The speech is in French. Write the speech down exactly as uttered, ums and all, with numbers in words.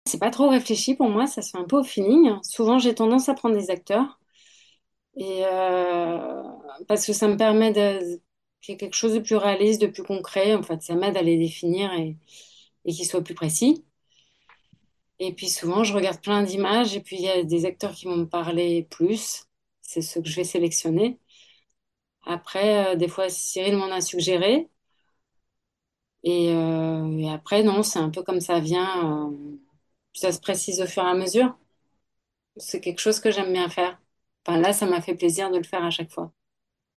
C'est pas trop réfléchi pour moi, ça se fait un peu au feeling. Souvent, j'ai tendance à prendre des acteurs et euh, parce que ça me permet de qu'il y ait quelque chose de plus réaliste, de plus concret. En fait, ça m'aide à les définir et, et qu'ils soient plus précis. Et puis souvent, je regarde plein d'images et puis il y a des acteurs qui vont me parler plus. C'est ceux que je vais sélectionner. Après, euh, des fois, Cyril m'en a suggéré. Et, euh, et après, non, c'est un peu comme ça vient. euh, ça se précise au fur et à mesure. C'est quelque chose que j'aime bien faire. Enfin, là, ça m'a fait plaisir de le faire à chaque fois.